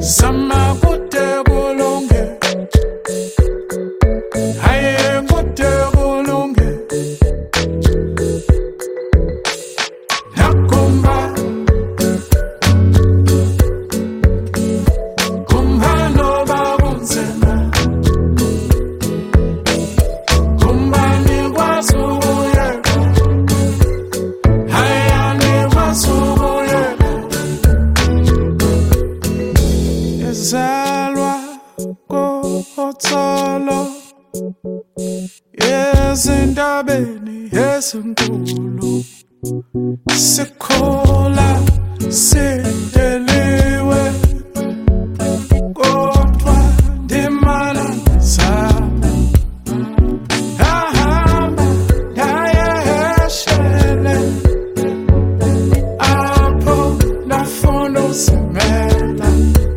Sama kude kulunge, haye kude kulunge. Nakumba, kumba noba kunzima, kumba nikwazi ukuyeka, haye nikwazi ukuyeka. Ezalwa kotholo ezindabeni ezinkulu, sikhola sideliwe, kodwa ndimana ngizama, ngahamba ndayeshele, apho ndafunda uzimela,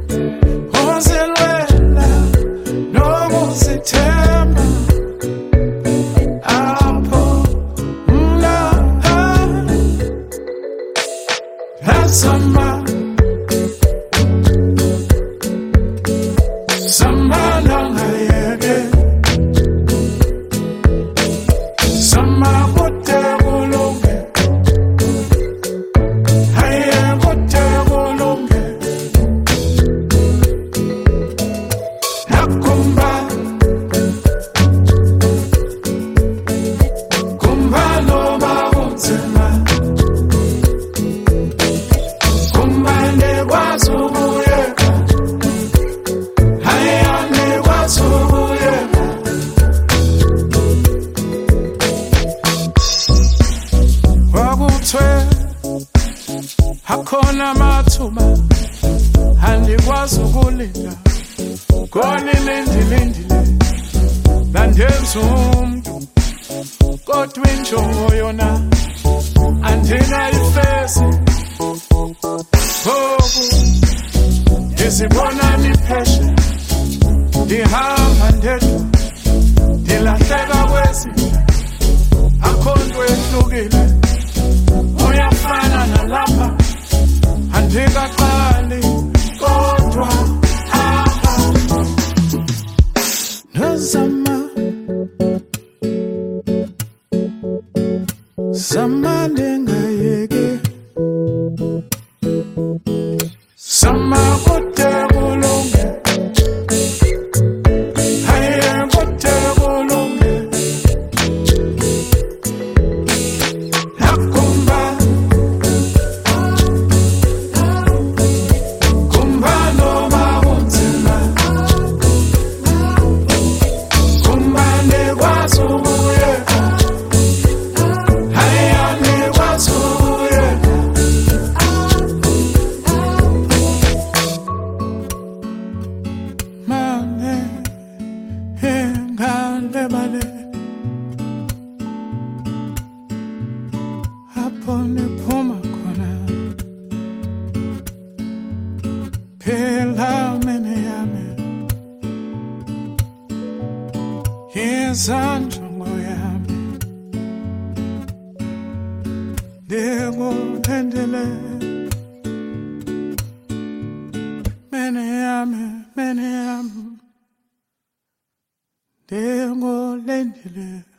uzilwela nokuzithemba, apho mna Sama, sama langayeke, sama kude kulunge, haye kude kulunge. Nakumba, kumba noba kunzima, kumba nikwazi ukuyeka, haye nikwazi ukuyeka. Wakuthiwe akhona amathuba andikwazi ukulinda, khona ilindilindile landenza umuntu, kodwa injongo yona andinayifezi. Ngoku ndizibona nipheshe, ndihamba ndedwa, ndilahleka kwezinto, akho nto ehlukile, uyafana nalapha, andikaqali kodwa apha. Nozama, sama ndingayeki, sama kude kulunge, haye kude kulunge. Nakumba, kumba noba kunzima, kumba nikwazi ukuyeka, haye nikwazi ukuyeka. Mane ingane bale, apho niphuma khona, phela mene yami, izanjongo yami, ndikulandele, mene yami, ndikulandele.